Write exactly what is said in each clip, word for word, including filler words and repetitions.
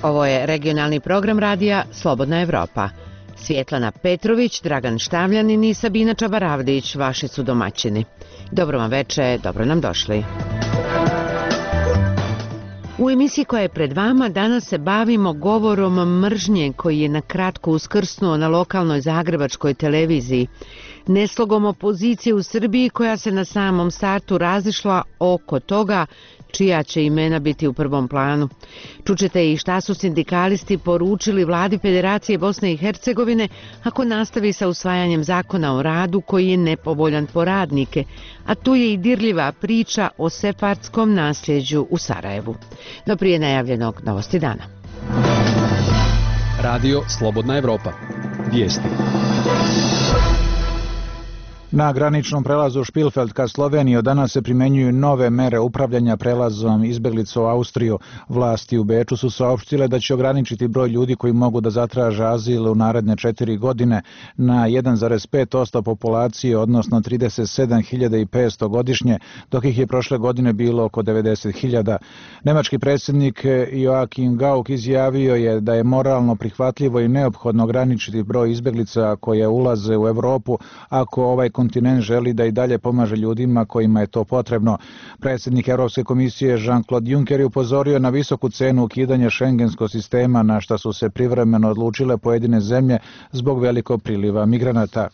Ovo je regionalni program radija Slobodna Evropa. Svjetlana Petrović, Dragan Štavljanin i Sabina Čabaravdić vaši su domaćini. Dobro vam veče, dobro nam došli. U emisiji koja je pred vama danas se bavimo govorom mržnje koji je na kratko uskrsnuo na lokalnoj zagrebačkoj televiziji, neslogom opozicije u Srbiji koja se na samom startu razišla oko toga čija će imena biti u prvom planu. Čućete i šta su sindikalisti poručili vladi Federacije Bosne i Hercegovine ako nastavi sa usvajanjem zakona o radu koji je nepovoljan po radnike, a tu je i dirljiva priča o sefardskom nasljeđu u Sarajevu. Do prije najavljenog Novosti dana. Radio Slobodna Evropa. Vijesti. Na graničnom prelazu Špilfeld ka Sloveniji od danas se primjenjuju nove mere upravljanja prelazom izbjeglica u Austriju. Vlasti u Beču su saopštile da će ograničiti broj ljudi koji mogu da zatraže azil u naredne četiri godine na jedan zarez pet posto populacije, odnosno trideset sedam hiljada petsto godišnje, dok ih je prošle godine bilo oko devedeset hiljada. Nemački predsjednik Joachim Gauck izjavio je da je moralno prihvatljivo i neophodno ograničiti broj izbjeglica koje ulaze u Evropu ako ovaj kontinent želi da i dalje pomaže ljudima kojima je to potrebno. Predsjednik Europske komisije Jean-Claude Juncker je upozorio na visoku cenu ukidanja šengenskog sistema na šta su se privremeno odlučile pojedine zemlje zbog velikog priliva migranata.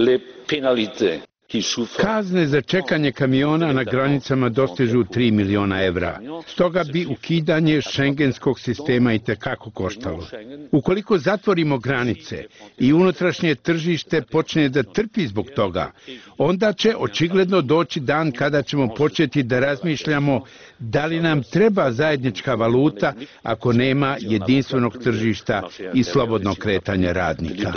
Kazne za čekanje kamiona na granicama dostižu tri miliona evra. Stoga bi ukidanje šengenskog sistema itekako koštalo. Ukoliko zatvorimo granice i unutrašnje tržište počne da trpi zbog toga, onda će očigledno doći dan kada ćemo početi da razmišljamo da li nam treba zajednička valuta ako nema jedinstvenog tržišta i slobodnog kretanja radnika.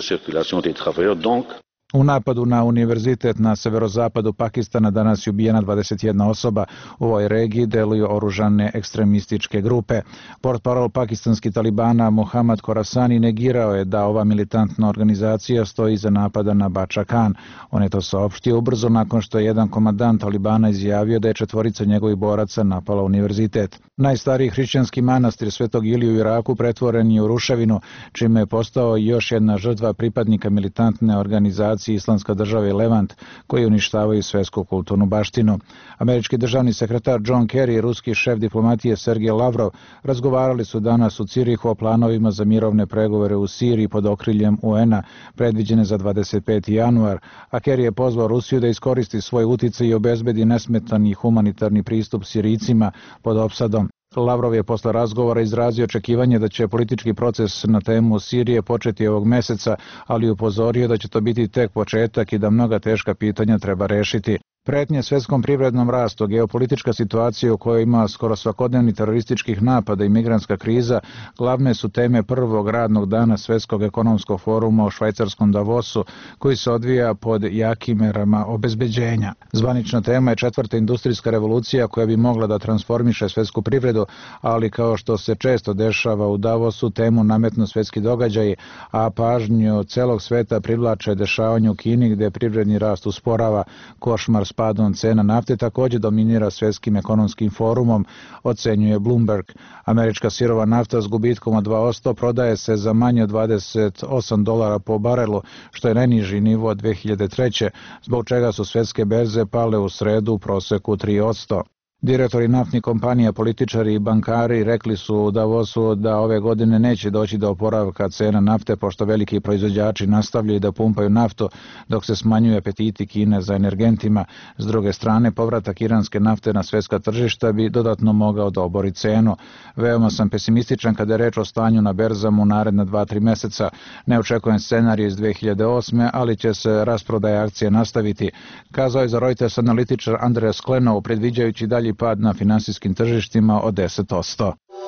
U napadu na univerzitet na severozapadu Pakistana danas je ubijena dvadeset jedna osoba. U ovoj regiji deluju oružane ekstremističke grupe. Portparol pakistanskih talibana Muhammad Khorasani negirao je da ova militantna organizacija stoji iza napada na Bača Khan. On je to saopštio ubrzo nakon što je jedan komandant talibana izjavio da je četvorica njegovih boraca napala univerzitet. Najstariji hrišćanski manastir Svetog Ilije u Iraku pretvoren je u ruševinu, čime je postao još jedna žrtva pripadnika militantne organizacije Islamska država i Levant, koji uništavaju svetsku kulturnu baštinu. Američki državni sekretar John Kerry i ruski šef diplomatije Sergej Lavrov razgovarali su danas u Cirihu o planovima za mirovne pregovore u Siriji pod okriljem U N-a, predviđene za dvadeset peti januar, a Kerry je pozvao Rusiju da iskoristi svoj uticaj i obezbedi nesmetani humanitarni pristup Sirijcima pod opsadom. Lavrov je posle razgovora izrazio očekivanje da će politički proces na temu Sirije početi ovog meseca, ali upozorio da će to biti tek početak i da mnoga teška pitanja treba rešiti. Pretnje svetskom privrednom rastu, geopolitička situacija u kojoj ima skoro svakodnevni terorističkih napada i migrantska kriza glavne su teme prvog radnog dana Svetskog ekonomskog foruma u švajcarskom Davosu, koji se odvija pod jakim merama obezbeđenja. Zvanična tema je četvrta industrijska revolucija koja bi mogla da transformiše svetsku privredu, ali kao što se često dešava u Davosu, temu nametnu svetski događaji, a pažnju celog sveta privlače dešavanje u Kini gde privredni rast usporava. Košmar s padom cena nafte također dominira svetskim ekonomskim forumom, ocenjuje Bloomberg. Američka sirova nafta s gubitkom od dva posto prodaje se za manje od dvadeset osam dolara po barelu, što je najniži nivo od dve hiljade treće, zbog čega su svetske berze pale u sredu u proseku tri posto. Direktori naftnih kompanija, političari i bankari rekli su u Davosu da ove godine neće doći do oporavka cena nafte, pošto veliki proizvođači nastavljaju da pumpaju naftu dok se smanjuje apetiti Kine za energentima. S druge strane, povratak iranske nafte na svetska tržišta bi dodatno mogao da obori cenu. Veoma sam pesimističan kada je reč o stanju na berzama u naredna dva tri meseca. Ne očekujem scenarij iz dve hiljade osme, ali će se rasprodaja akcije nastaviti, kazao je za Reuters analitičar Andreas Klenov, predviđajući dalji pad na finansijskim tržištima od deset posto.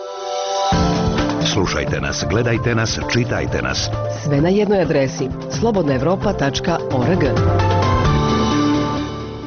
Slušajte nas, gledajte nas, čitajte nas. Sve na jednoj adresi slobodna evropa tačka org.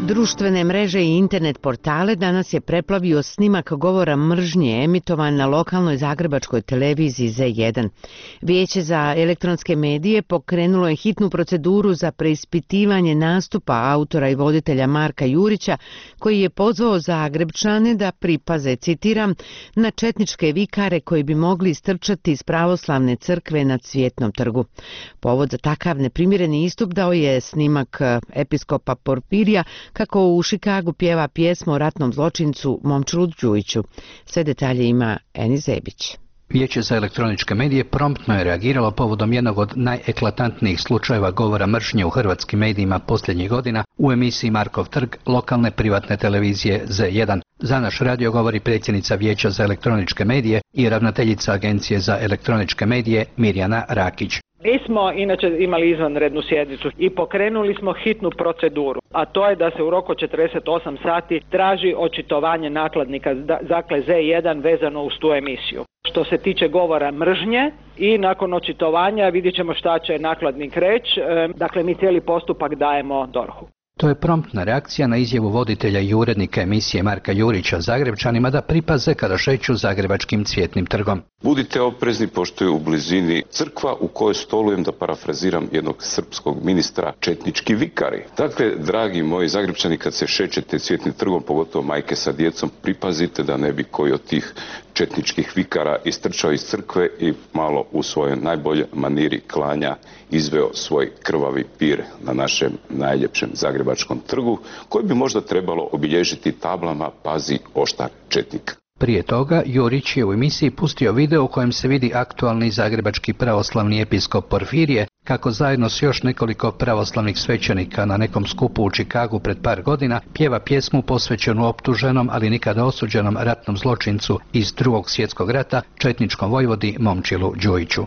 Društvene mreže i internet portale danas je preplavio snimak govora mržnje emitovan na lokalnoj zagrebačkoj televiziji Z jedan. Vijeće za elektronske medije pokrenulo je hitnu proceduru za preispitivanje nastupa autora i voditelja Marka Jurića, koji je pozvao Zagrebčane da pripaze, citiram, na četničke vikare koji bi mogli istrčati iz pravoslavne crkve na Cvjetnom trgu. Povod za takav neprimjereni istup dao je snimak episkopa Porfirija kako u Chicagu pjeva pjesmu o ratnom zločincu Momčilu Đujiću. Sve detalje ima Eni Zebić. Vijeće za elektroničke medije promptno je reagiralo povodom jednog od najeklatantnijih slučajeva govora mržnje u hrvatskim medijima posljednjih godina u emisiji Markov trg lokalne privatne televizije Z jedan. Za naš radio govori predsjednica Vijeća za elektroničke medije i ravnateljica Agencije za elektroničke medije Mirjana Rakić. Mi smo inače imali izvanrednu sjednicu i pokrenuli smo hitnu proceduru, a to je da se u roku četrdeset osam sati traži očitovanje nakladnika dakle Z jedan vezano uz tu emisiju. Što se tiče govora mržnje i nakon očitovanja vidjet ćemo šta će nakladnik reći, dakle mi cijeli postupak dajemo D O R H-u. To je promptna reakcija na izjavu voditelja i urednika emisije Marka Jurića Zagrebčanima da pripaze kada šeću zagrebačkim Cvjetnim trgom. Budite oprezni pošto je u blizini crkva u kojoj stolujem, da parafraziram jednog srpskog ministra, četnički vikari. Dakle, dragi moji Zagrebčani, kad se šećete Cvjetnim trgom, pogotovo majke sa djecom, pripazite da ne bi koji od tih četničkih vikara istrčao iz crkve i malo u svojoj najbolje maniri klanja izveo svoj krvavi pir na našem najljepšem zagrebačkom trgu, koji bi možda trebalo obilježiti tablama "Pazi oštar četnik". Prije toga, Jurić je u emisiji pustio video u kojem se vidi aktualni zagrebački pravoslavni episkop Porfirije kako zajedno s još nekoliko pravoslavnih svećenika na nekom skupu u Chicagu pred par godina pjeva pjesmu posvećenu optuženom, ali nikada osuđenom ratnom zločincu iz Drugog svjetskog rata, četničkom vojvodi Momčilu Đujiću.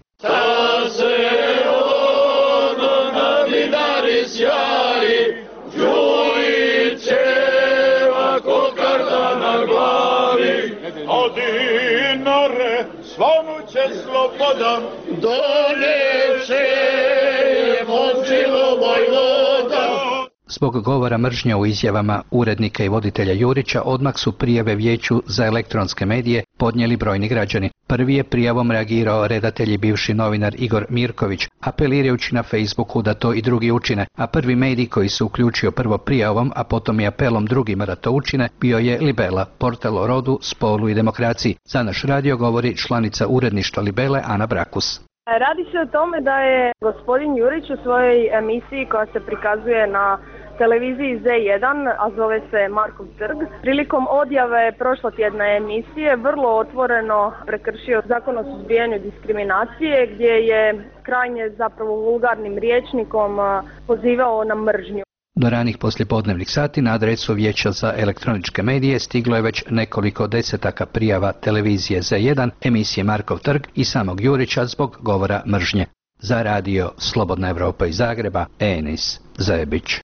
Dinare, svanuće sloboda, doneće Momčilu vojvoda. Zbog govora mržnje u izjavama urednika i voditelja Jurića odmah su prijave Vijeću za elektronske medije podnijeli brojni građani. Prvi je prijavom reagirao redatelj i bivši novinar Igor Mirković, apelirajući na Facebooku da to i drugi učine, a prvi medij koji se uključio prvo prijavom, a potom i apelom drugima da to učine, bio je Libela, portal o rodu, spolu i demokraciji. Za naš radio govori članica uredništva Libele Ana Brakus. Radi se o tome da je gospodin Jurić u svojoj emisiji koja se prikazuje na televiziji Z jedan, a zove se Markov trg, prilikom odjave prošlotjedne emisije vrlo otvoreno prekršio zakon o suzbijanju diskriminacije, gdje je krajnje zapravo vulgarnim rječnikom pozivao na mržnju. Do ranih poslijepodnevnih sati na adresu Vijeća za elektroničke medije stiglo je već nekoliko desetaka prijava televizije Z jedan, emisije Markov trg i samog Jurića zbog govora mržnje. Za radio Slobodna Evropa iz Zagreba, Enis Zebić.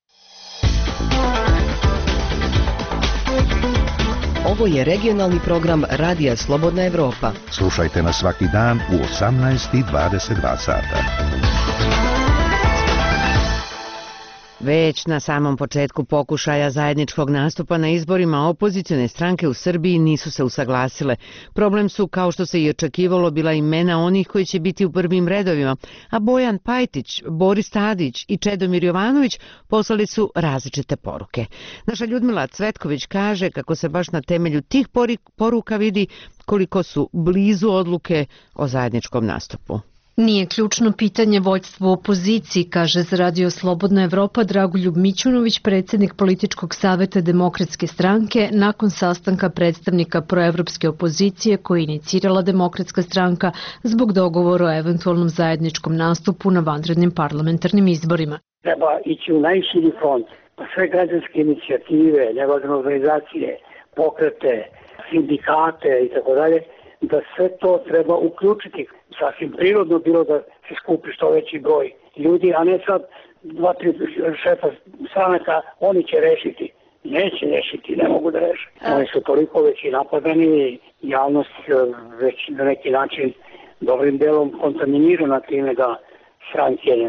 Ovo je regionalni program Radija Slobodna Evropa. Slušajte nas svaki dan u osamnaest i dvadeset dva sata. Već na samom početku pokušaja zajedničkog nastupa na izborima opozicione stranke u Srbiji nisu se usaglasile. Problem su, kao što se i očekivalo, bila imena onih koji će biti u prvim redovima, a Bojan Pajtić, Boris Tadić i Čedomir Jovanović poslali su različite poruke. Naša Ljudmila Cvetković kaže kako se baš na temelju tih poruka vidi koliko su blizu odluke o zajedničkom nastupu. Nije ključno pitanje vođstvo u opoziciji, kaže za Radio Slobodna Evropa Dragoljub Mićunović, predsjednik političkog savjeta Demokratske stranke, nakon sastanka predstavnika proevropske opozicije koje je inicirala Demokratska stranka zbog dogovora o eventualnom zajedničkom nastupu na vanrednim parlamentarnim izborima. Treba ići u najširi front, pa sve građanske inicijative, nevladine organizacije, pokrete, sindikate i tako dalje, da sve to treba uključiti. Sasvim prirodno bilo da se skupi što veći broj ljudi, a ne sad dva, tri šefa stranaka, oni će rešiti. Neće rešiti, ne mogu da reše. Oni su toliko već i napadani, javnost već na neki način dobrim delom kontaminirana time da stranke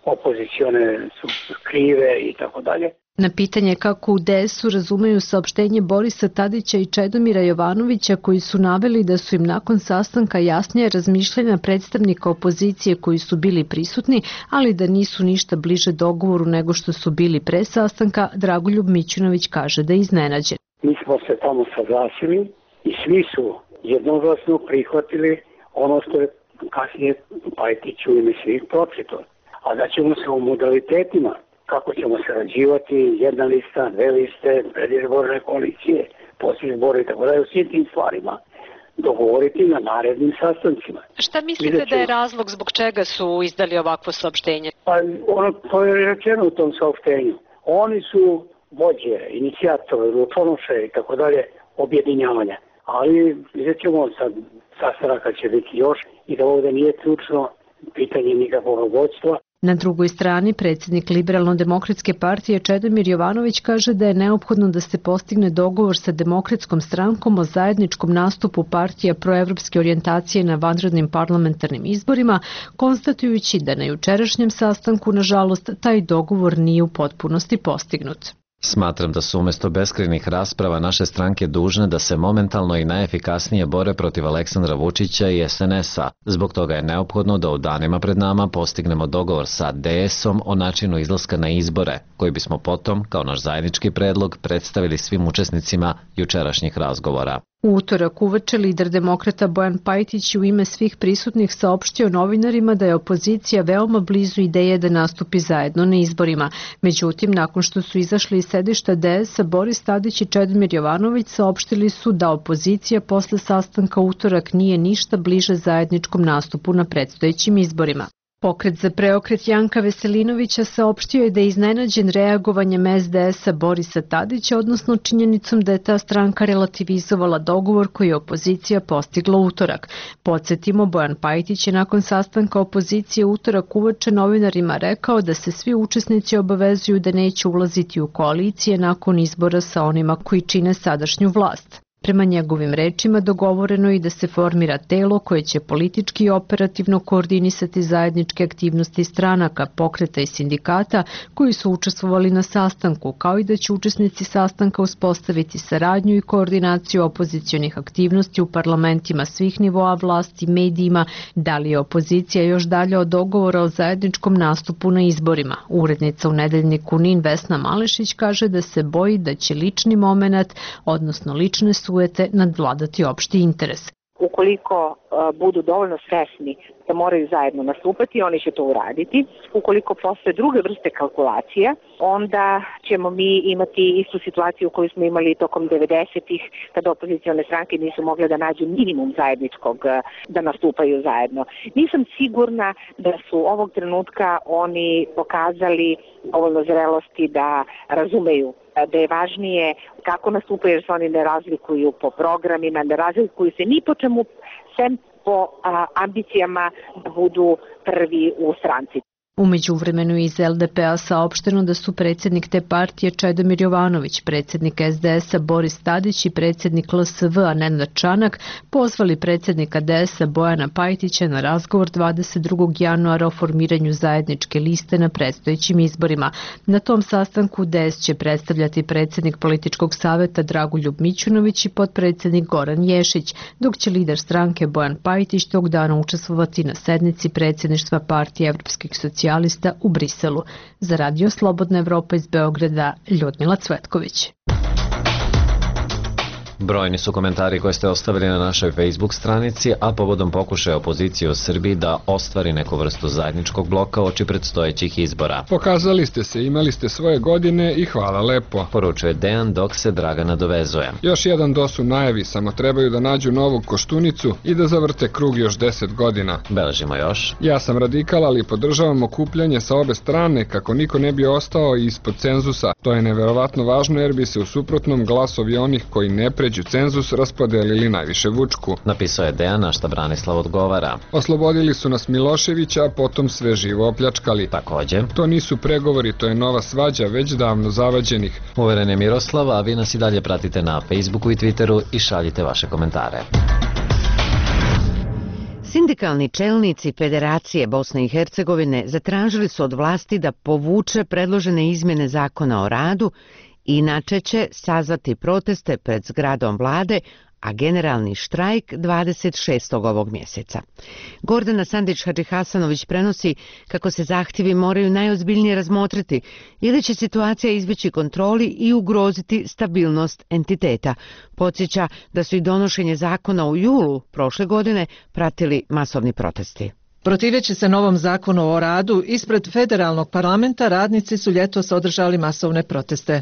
opozicione su krive i tako dalje. Na pitanje kako u D S-u razumeju saopštenje Borisa Tadića i Čedomira Jovanovića koji su naveli da su im nakon sastanka jasnije razmišljanja predstavnika opozicije koji su bili prisutni, ali da nisu ništa bliže dogovoru nego što su bili pre sastanka, Dragoljub Mićunović kaže da je iznenađen. Mi smo se tamo saglasili i svi su jednoglasno prihvatili ono što je kasnije Pajtić u ime svih pročito. A da ćemo se u modalitetima kako ćemo sarađivati, jedna lista, dve liste, predizborne koalicije, poslizbore i tako dalje, u svim tim stvarima dogovoriti na narednim sastancima. Šta mislite da je razlog zbog čega su izdali ovakvo saopštenje? Pa ono, to je rečeno u tom saopštenju. Oni su vođe, inicijatori, ručonoše i tako dalje objedinjavanja. Ali vidjet ćemo sad, sastanaka će biti još i da ovdje nije ključno pitanje nikakvog vodstva. Na drugoj strani, predsjednik Liberalno-demokratske partije Čedomir Jovanović kaže da je neophodno da se postigne dogovor sa Demokratskom strankom o zajedničkom nastupu partija proevropske orijentacije na vanrednim parlamentarnim izborima, konstatujući da na jučerašnjem sastanku, nažalost, taj dogovor nije u potpunosti postignut. Smatram da su umjesto beskrajnih rasprava naše stranke dužne da se momentalno i najefikasnije bore protiv Aleksandra Vučića i S N S-a. Zbog toga je neophodno da u danima pred nama postignemo dogovor sa D S-om o načinu izlaska na izbore, koji bismo potom, kao naš zajednički predlog, predstavili svim učesnicima jučerašnjih razgovora. U utorak uveče lider demokrata Bojan Pajtić u ime svih prisutnih saopštio novinarima da je opozicija veoma blizu ideje da nastupi zajedno na izborima. Međutim, nakon što su izašli iz sedišta D S-a, Boris Tadić i Čedomir Jovanović saopštili su da opozicija posle sastanka utorak nije ništa bliže zajedničkom nastupu na predstojećim izborima. Pokret za preokret Janka Veselinovića saopštio je da je iznenađen reagovanjem S D S-a Borisa Tadića, odnosno činjenicom da je ta stranka relativizovala dogovor koji je opozicija postigla utorak. Podsjetimo, Bojan Pajtić je nakon sastanka opozicije utorak uveče novinarima rekao da se svi učesnici obavezuju da neće ulaziti u koalicije nakon izbora sa onima koji čine sadašnju vlast. Prema njegovim rečima dogovoreno je i da se formira telo koje će politički i operativno koordinisati zajedničke aktivnosti stranaka, pokreta i sindikata koji su učestvovali na sastanku, kao i da će učesnici sastanka uspostaviti saradnju i koordinaciju opozicionih aktivnosti u parlamentima svih nivoa vlasti, medijima. Da li je opozicija još dalje od dogovora o zajedničkom nastupu na izborima? Urednica u nedeljniku Nin Vesna Malešić kaže da se boji da će lični momenat, odnosno lične su nadvladati opšti interes. Ukoliko uh, budu dovoljno svesni da moraju zajedno nastupati, oni će to uraditi. Ukoliko postoje druge vrste kalkulacija, onda ćemo mi imati istu situaciju koju smo imali tokom devedesetih, kada opozicione stranke nisu mogle da nađu minimum zajedničkog uh, da nastupaju zajedno. Nisam sigurna da su ovog trenutka oni pokazali dovoljno zrelosti da razumeju da je važnije kako nastupaju, jer se oni ne razlikuju po programima, ne razlikuju se ni po čemu, sem po a, ambicijama da budu prvi u stranci. U međuvremenu iz L D P-a saopšteno da su predsjednik te partije Čedomir Jovanović, predsjednik S D S-a Boris Tadić i predsjednik L S V-a Nenad Čanak pozvali predsjednika D S-a Bojana Pajtića na razgovor dvadeset drugog januara o formiranju zajedničke liste na predstojećim izborima. Na tom sastanku D S će predstavljati predsjednik političkog saveta Dragoljub Mićunović i potpredsjednik Goran Ješić, dok će lider stranke Bojan Pajtić tog dana učestvovati na sednici predsjedništva partije evropskih socijalista u Briselu. Za Radio Slobodna Evropa iz Beograda, Ljudmila Cvetković. Brojni su komentari koje ste ostavili na našoj Facebook stranici, a povodom pokušaja opozicije u Srbiji da ostvari neku vrstu zajedničkog bloka oči predstojećih izbora. Pokazali ste se, imali ste svoje godine i hvala lepo. Poručuje Dejan dok se Dragana dovezuje. Još jedan dos u najavi, samo trebaju da nađu novu Koštunicu i da zavrte krug još deset godina. Beležimo još. Ja sam radikal, ali podržavam okupljanje sa obe strane kako niko ne bi ostao ispod cenzusa. To je neverovatno važno jer bi se u suprotnom glasovi onih koji ne pređu cenzus raspodelili najviše Vučku. Napisao je Dejan, na šta Branislav odgovara. Oslobodili su nas Miloševića, a potom sve živo opljačkali. Takođe. To nisu pregovori, to je nova svađa već davno zavađenih. Uveren je Miroslav, a vi nas i dalje pratite na Facebooku i Twitteru i šaljite vaše komentare. Sindikalni čelnici Federacije Bosne i Hercegovine zatražili su od vlasti da povuče predložene izmjene zakona o radu, inače će sazvati proteste pred zgradom vlade, a generalni štrajk dvadeset šestog ovog mjeseca. Gordana Sandić-Hadžihasanović prenosi kako se zahtjevi moraju najozbiljnije razmotriti ili će situacija izbjeći kontroli i ugroziti stabilnost entiteta. Podsjeća da su i donošenje zakona u julu prošle godine pratili masovni protesti. Protiveći se novom zakonu o radu, ispred federalnog parlamenta radnici su ljetos održali masovne proteste.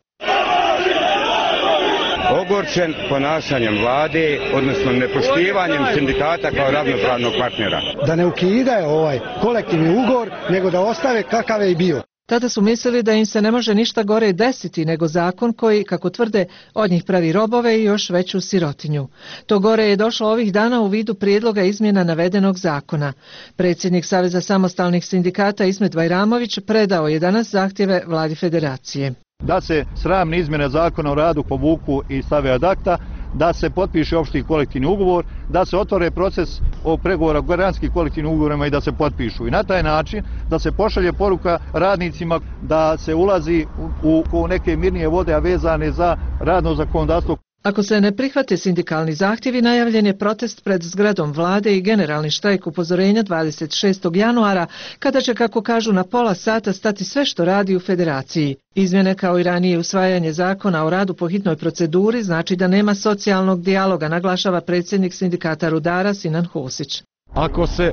Ogorčen ponašanjem vlade, odnosno nepoštivanjem sindikata kao ravnopravnog partnera. Da ne ukidaju ovaj kolektivni ugovor, nego da ostave kakav je i bio. Tada su mislili da im se ne može ništa gore desiti nego zakon koji, kako tvrde, od njih pravi robove i još veću sirotinju. To gore je došlo ovih dana u vidu prijedloga izmjena navedenog zakona. Predsjednik Saveza samostalnih sindikata Ismet Bajramović predao je danas zahtjeve vladi federacije. Da se sramne izmjene zakona o radu povuku i stave ad acta, da se potpiše opšti kolektivni ugovor, da se otvore proces o pregovora o granskim kolektivnim ugovorima i da se potpišu. I na taj način da se pošalje poruka radnicima da se ulazi u, u neke mirnije vode, a vezane za radno zakonodavstvo. Ako se ne prihvate sindikalni zahtjevi, najavljen je protest pred zgradom vlade i generalni štrajk upozorenja dvadeset šestog januara, kada će, kako kažu, na pola sata stati sve što radi u federaciji. Izmjene kao i ranije usvajanje zakona o radu po hitnoj proceduri znači da nema socijalnog dijaloga, naglašava predsjednik sindikata rudara Sinan Husić. Ako se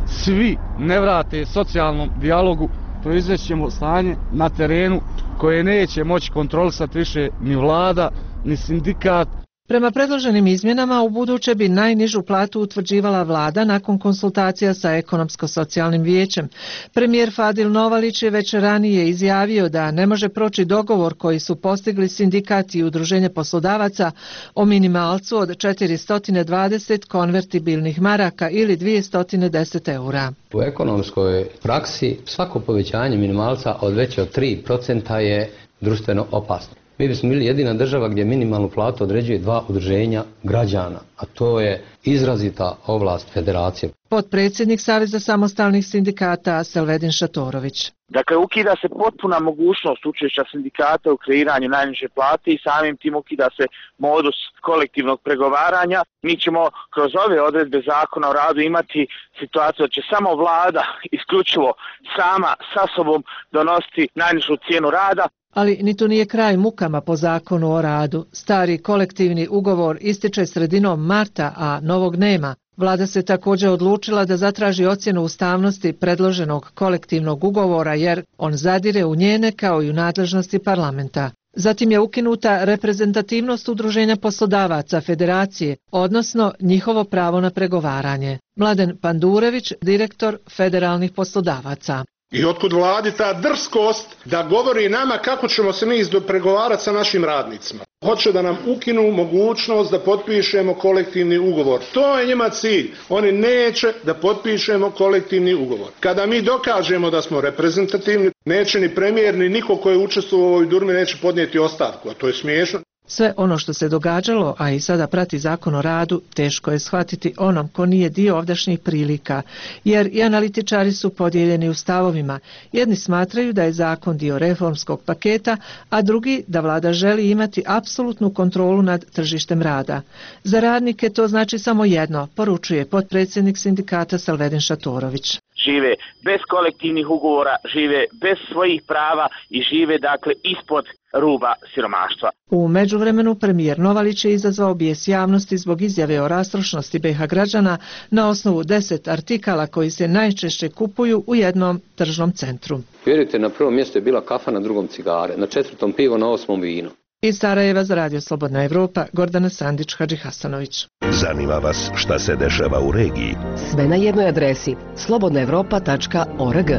svi ne vrate socijalnom dijalogu, proizvećemo stanje na terenu koje neće moći kontrolisati više ni vlada, ni sindikat. Prema predloženim izmjenama u buduće bi najnižu platu utvrđivala vlada nakon konsultacija sa ekonomsko-socijalnim vijećem. Premijer Fadil Novalić je već ranije izjavio da ne može proći dogovor koji su postigli sindikat i udruženje poslodavaca o minimalcu od četiristo dvadeset konvertibilnih maraka ili dvjesto deset eura. U ekonomskoj praksi svako povećanje minimalca od veće od tri procenta je društveno opasno. Mi bismo bili jedina država gdje minimalnu platu određuje dva udruženja građana, a to je izrazita ovlast federacije. Potpredsjednik Saveza samostalnih sindikata Selvedin Šatorović. Dakle, ukida se potpuna mogućnost učešća sindikata u kreiranju najniže plate i samim tim ukida se modus kolektivnog pregovaranja. Mi ćemo kroz ove odredbe zakona o radu imati situaciju da će samo vlada isključivo sama sa sobom donositi najnižu cijenu rada. Ali ni to nije kraj mukama po zakonu o radu. Stari kolektivni ugovor ističe sredinom marta, a novog nema. Vlada se također odlučila da zatraži ocjenu ustavnosti predloženog kolektivnog ugovora jer on zadire u njene kao i u nadležnosti parlamenta. Zatim je ukinuta reprezentativnost udruženja poslodavaca federacije, odnosno njihovo pravo na pregovaranje. Mladen Pandurević, direktor federalnih poslodavaca. I otkud vladi ta drskost da govori nama kako ćemo se mi izdopregovarati sa našim radnicima. Hoće da nam ukinu mogućnost da potpišemo kolektivni ugovor. To je njima cilj. Oni neće da potpišemo kolektivni ugovor. Kada mi dokažemo da smo reprezentativni, neće ni premijer ni niko koji je učestvovao u ovoj durmi neće podnijeti ostavku, a to je smiješno. Sve ono što se događalo, a i sada prati zakon o radu, teško je shvatiti onom ko nije dio ovdašnjih prilika, jer i analitičari su podijeljeni u stavovima. Jedni smatraju da je zakon dio reformskog paketa, a drugi da vlada želi imati apsolutnu kontrolu nad tržištem rada. Za radnike to znači samo jedno, poručuje potpredsjednik sindikata Selvedin Šatorović. Žive bez kolektivnih ugovora, žive bez svojih prava i žive dakle ispod ruba siromaštva. U međuvremenu premijer Novalić je izazvao bijes javnosti zbog izjave o rastrošnosti B iH građana na osnovu deset artikala koji se najčešće kupuju u jednom tržnom centru. Vjerujte, na prvom mjestu je bila kafa, na drugom cigare, na četvrtom pivo, na osmom vino. Iz Sarajeva za Radio Slobodna Evropa, Gordana Sandić-Hadžihasanović. Zanima vas šta se dešava u regiji? Sve na jednoj adresi slobodna evropa tačka org.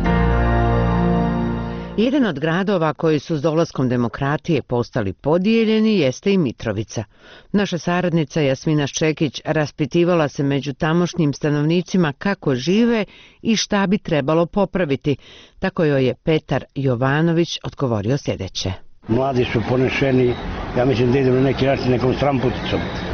Jedan od gradova koji su s dolaskom demokratije postali podijeljeni jeste i Mitrovica. Naša saradnica Jasmina Ščekić raspitivala se među tamošnjim stanovnicima kako žive i šta bi trebalo popraviti. Tako joj je Petar Jovanović odgovorio sljedeće. Mladi su ponešeni, ja mislim da idem na neki način nekom stramputicom.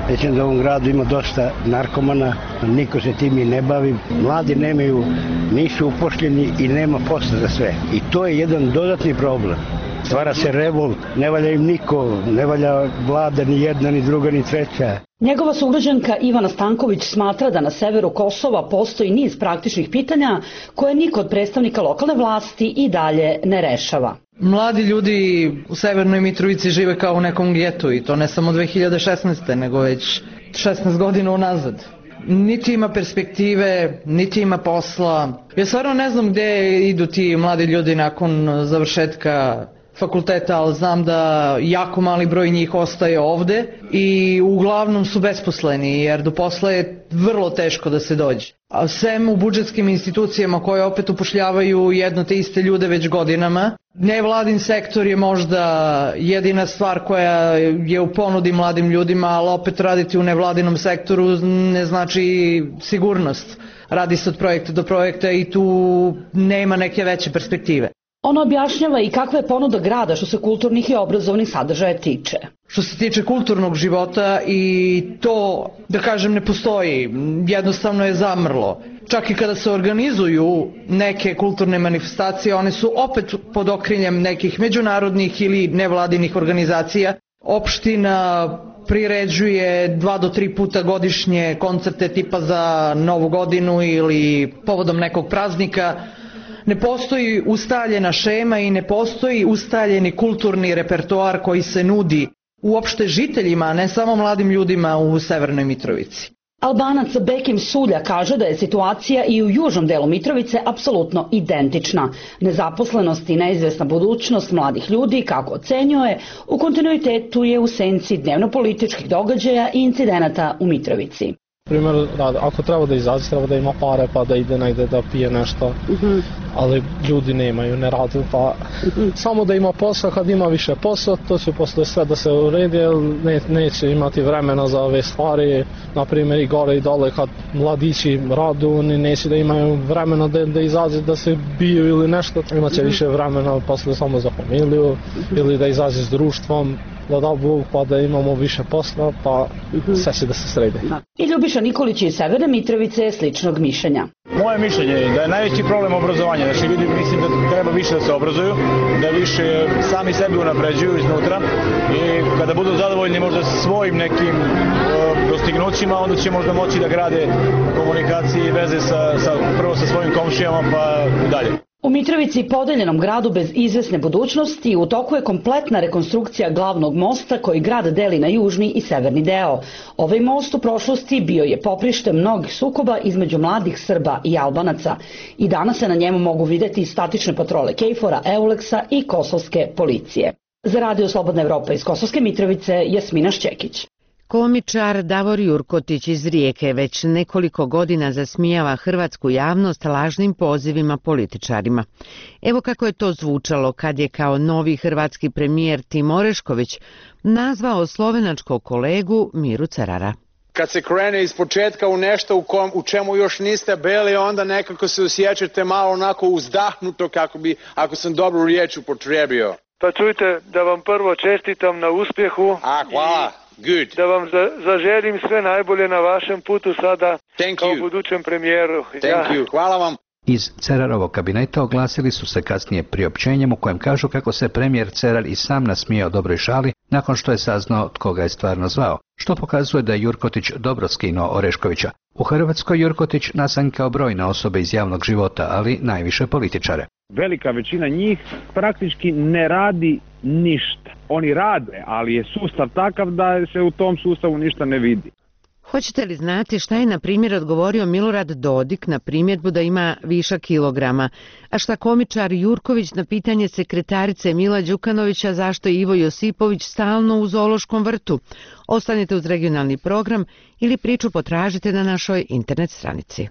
Mislim da u ovom gradu ima dosta narkomana, niko se tim i ne bavi. Mladi nemaju, nisu upošljeni i nema posla za sve. I to je jedan dodatni problem. Stvara se revolt, ne valja im niko, ne valja vlada ni jedna, ni druga, ni treća. Njegova sugrađanka Ivana Stanković smatra da na severu Kosova postoji niz praktičnih pitanja koje niko od predstavnika lokalne vlasti i dalje ne rešava. Mladi ljudi u Severnoj Mitrovici žive kao u nekom getu i to ne samo dve hiljade šesnaeste. nego već šesnaest godina unazad. Niti ima perspektive, niti ima posla. Ja stvarno ne znam gde idu ti mladi ljudi nakon završetka fakulteta, ali znam da jako mali broj njih ostaje ovde i uglavnom su besposleni, jer do posla je vrlo teško da se dođe. A sem u budžetskim institucijama koje opet upošljavaju jedno te iste ljude već godinama, nevladin sektor je možda jedina stvar koja je u ponudi mladim ljudima, ali opet raditi u nevladinom sektoru ne znači sigurnost. Radi se od projekta do projekta i tu nema neke veće perspektive. Ona objašnjava i kakva je ponuda grada što se kulturnih i obrazovnih sadržaja tiče. Što se tiče kulturnog života i to, da kažem, ne postoji, jednostavno je zamrlo. Čak i kada se organizuju neke kulturne manifestacije, one su opet pod okriljem nekih međunarodnih ili nevladinih organizacija. Opština priređuje dva do tri puta godišnje koncerte tipa za Novu godinu ili povodom nekog praznika. Ne postoji ustaljena šema i ne postoji ustaljeni kulturni repertoar koji se nudi uopšte žiteljima, a ne samo mladim ljudima u Severnoj Mitrovici. Albanac Bekim Sulja kaže da je situacija i u južnom delu Mitrovice apsolutno identična. Nezaposlenost i neizvesna budućnost mladih ljudi, kako ocenjuje, u kontinuitetu je u senci dnevno-političkih događaja i incidenata u Mitrovici. Primjer, ako treba da izađe, treba da ima pare pa da ide negde da pije nešto, uh-huh. ali ljudi nemaju, ne rade, pa uh-huh. samo da ima posla, kad ima više posla, to će posle sve da se uredi, ne, neće imati vremena za ove stvari, na primjer i gore i dole, kad mladići radu, oni neće da imaju vremena da, da izađe, da se biju ili nešto, imaće uh-huh. više vremena posle samo za familiju uh-huh. ili da izađe s društvom, da da Bog, pa da imamo više posla, pa sve će da se sredi. I Ljubiša Nikolić iz Severne Mitrovice je sličnog mišljenja. Moje mišljenje je da je najveći problem obrazovanja. Znači ljudi mislim da treba više da se obrazuju, da više sami sebi unapređuju iznutra i kada budu zadovoljni možda svojim nekim uh, dostignućima, onda će možda moći da grade komunikacije i veze sa, sa, prvo sa svojim komšijama pa i dalje. U Mitrovici, podeljenom gradu bez izvesne budućnosti, u toku je kompletna rekonstrukcija glavnog mosta koji grad deli na južni i severni deo. Ovaj most u prošlosti bio je poprište mnogih sukoba između mladih Srba i Albanaca i danas se na njemu mogu videti statične patrole Kejfora, Euleksa i kosovske policije. Za Radio Slobodna Evropa iz Kosovske Mitrovice, Jasmina Šćekić. Komičar Davor Jurkotić iz Rijeke već nekoliko godina zasmijava hrvatsku javnost lažnim pozivima političarima. Evo kako je to zvučalo kad je kao novi hrvatski premijer Tim Orešković nazvao slovenačkog kolegu Miru Cerara. Kad se krene iz početka u nešto u, kom, u čemu još niste bili, onda nekako se osjećate malo onako uzdahnuto, kako bi, ako sam dobru riječ upotrijebio. Pa čujte, da vam prvo čestitam na uspjehu. A, hvala. Good. Da vam za, zaželim sve najbolje na vašem putu sada Thank kao you. budućem premijeru. Thank ja. you. Hvala vam. Iz Cerarovog kabineta oglasili su se kasnije priopćenjem u kojem kažu kako se premijer Cerar i sam nasmijao dobroj šali nakon što je saznao tko ga je stvarno zvao, što pokazuje da je Jurkotić dobro skinuo Oreškovića. U Hrvatskoj Jurkotić nasanjkao brojne osobe iz javnog života, ali najviše političare. Velika većina njih praktički ne radi ništa. Oni rade, ali je sustav takav da se u tom sustavu ništa ne vidi. Hoćete li znati šta je na primjer odgovorio Milorad Dodik na primjedbu da ima višak kilograma, a šta komičar Jurković na pitanje sekretarice Mila Đukanovića zašto je Ivo Josipović stalno u zoološkom vrtu? Ostanite uz regionalni program ili priču potražite na našoj internet stranici.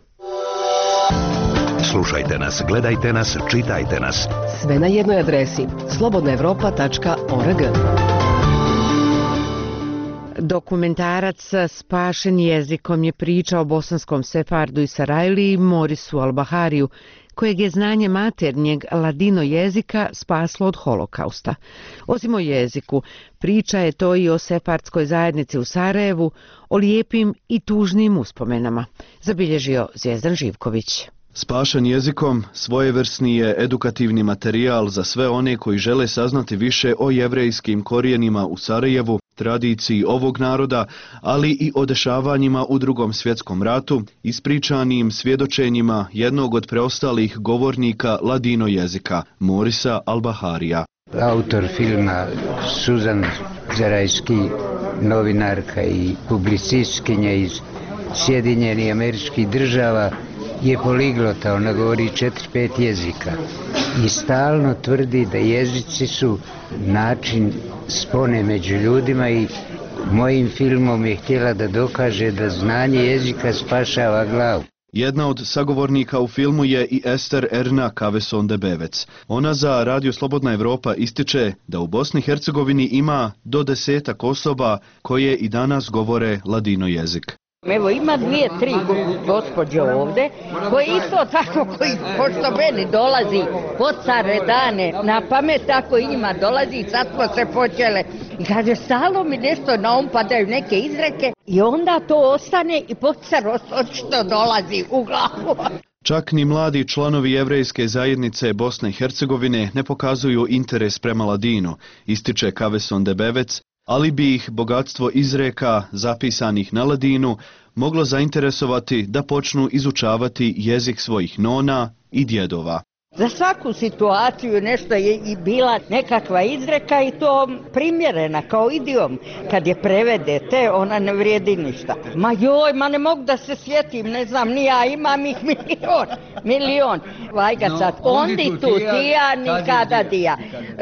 Slušajte nas, gledajte nas, čitajte nas. Sve na jednoj adresi slobodna evropa tačka org. Dokumentarac Spašen jezikom je priča o bosanskom sefardu i Sarajliji Morisu Albahariju, kojeg je znanje maternjeg ladino jezika spaslo od holokausta. Osim o jeziku, priča je to i o sefardskoj zajednici u Sarajevu, o lijepim i tužnim uspomenama, zabilježio Zvijezdan Živković. Spašen jezikom svojevrsni je edukativni materijal za sve one koji žele saznati više o jevrejskim korijenima u Sarajevu, tradiciji ovog naroda, ali i o dešavanjima u Drugom svjetskom ratu, ispričanim svjedočenjima jednog od preostalih govornika ladino jezika, Morisa Albaharija. Autor filma Suzan Zarajski, novinarka i publicistkinja iz Sjedinjenih Američkih Država, je poliglota, ona govori četiri pet jezika i stalno tvrdi da jezici su način spone među ljudima i mojim filmom je htjela da dokaže da znanje jezika spašava glavu. Jedna od sagovornika u filmu je i Ester Erna Kaveson-Debevec. Ona za Radio Slobodna Evropa ističe da u Bosni i Hercegovini ima do desetak osoba koje i danas govore ladino jezik. Evo ima dvije, tri gospođe ovdje koje isto tako, koji pošto meni dolazi od care dane na pamet, tako i njima dolazi i sad smo se počele. I kaže, stalo mi nešto na um padaju neke izreke i onda to ostane i pocar što dolazi u glavu. Čak ni mladi članovi jevrejske zajednice Bosne i Hercegovine ne pokazuju interes prema ladinu, ističe Kaveson-Debevec, ali bi ih bogatstvo izreka zapisanih na ladinu moglo zainteresovati da počnu izučavati jezik svojih nona i djedova. Za svaku situaciju nešto je i bila nekakva izreka i to primjerena kao idiom. Kad je prevedete, ona ne vrijedi ništa. Ma joj, ma ne mogu da se sjetim, ne znam, ni ja imam ih milion, milion. Vajga sad, ondi tu tija, nikada dija.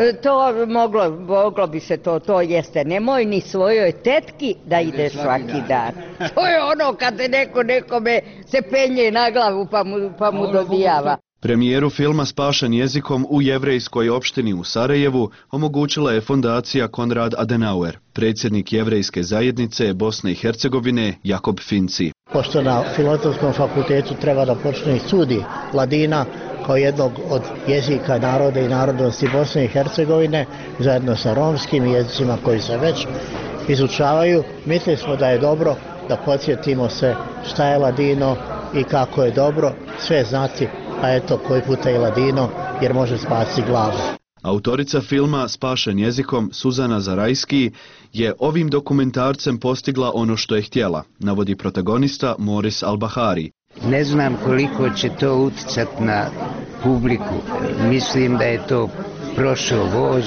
To moglo, moglo bi se to, to jeste. Nemoj ni svojoj tetki da ideš svaki dan. To je ono kad se neko nekome se penje na glavu pa mu, pa mu dodijava. Premijeru filma Spašen jezikom u jevrejskoj opštini u Sarajevu omogućila je fondacija Konrad Adenauer, predsjednik jevrejske zajednice Bosne i Hercegovine Jakob Finci. Pošto na Filozofskom fakultetu treba da počne i studij ladina kao jednog od jezika naroda i narodnosti Bosne i Hercegovine, zajedno sa romskim jezicima koji se već izučavaju, mislili smo da je dobro da podsjetimo se šta je ladino i kako je dobro sve znati, a eto koji puta i ladino jer može spasiti glavu. Autorica filma Spašen jezikom Suzana Zarajski je ovim dokumentarcem postigla ono što je htjela, navodi protagonista Moris Albahari. Ne znam koliko će to utjecati na publiku. Mislim da je to prošao voz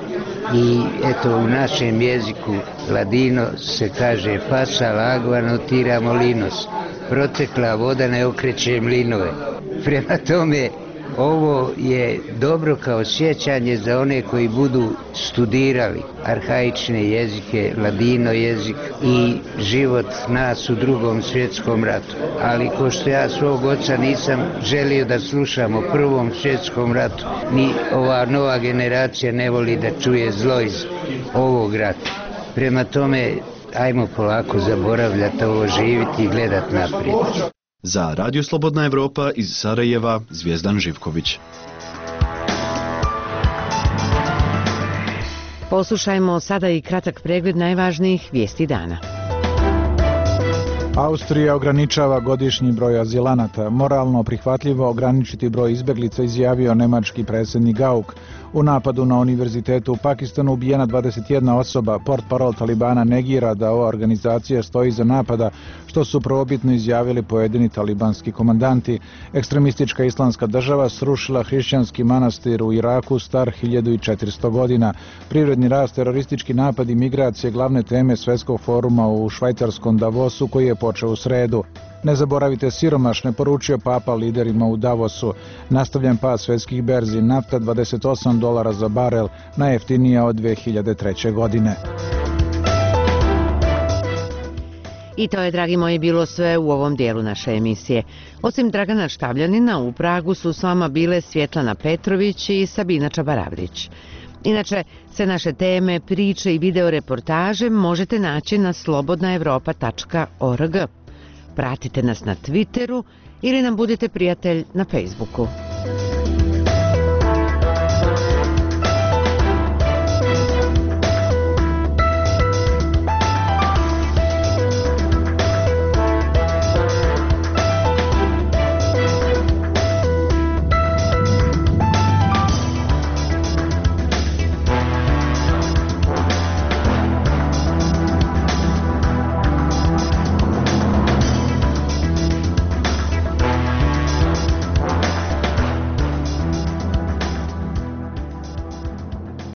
i eto u našem jeziku ladino se kaže pasa lagvano tira molinos. Protekla voda ne okreće mlinove. Prema tome, ovo je dobro kao sjećanje za one koji budu studirali arhaične jezike, ladino jezik i život nas u Drugom svjetskom ratu. Ali ko što ja svog oca nisam želio da slušam o Prvom svjetskom ratu, ni ova nova generacija ne voli da čuje zlo iz ovog rata. Prema tome, ajmo polako zaboravljati ovo, živiti i gledati naprijed. Za Radio Slobodna Evropa iz Sarajeva, Zvijezdan Živković. Poslušajmo sada i kratak pregled najvažnijih vijesti dana. Austrija ograničava godišnji broj azilanata. Moralno prihvatljivo ograničiti broj izbjeglica, izjavio nemački predsjednik Gauk. U napadu na univerzitetu u Pakistanu ubijena dvadeset jedna osoba. Portparol Talibana negira da ova organizacija stoji iza napada, što su prvobitno izjavili pojedini talibanski komandanti. Ekstremistička islamska država srušila hrišćanski manastir u Iraku star hiljadu četiristo godina. Privredni rast, teroristički napad i migracije glavne teme svjetskog foruma u švajcarskom Davosu koji je počeo u sredu. Ne zaboravite siromašne, poručio papa liderima u Davosu. Nastavljen pad svjetskih berzi, nafta dvadeset osam dolara za barel, najjeftinija od dvije hiljade treće. godine. I to je, dragi moji, bilo sve u ovom dijelu naše emisije. Osim Dragana Štavljanina, u Pragu su s vama bile Svjetlana Petrović i Sabina Čabaravlić. Inače, sve naše teme, priče i video reportaže možete naći na slobodna evropa tačka org. Pratite nas na Twitteru ili nam budite prijatelj na Facebooku.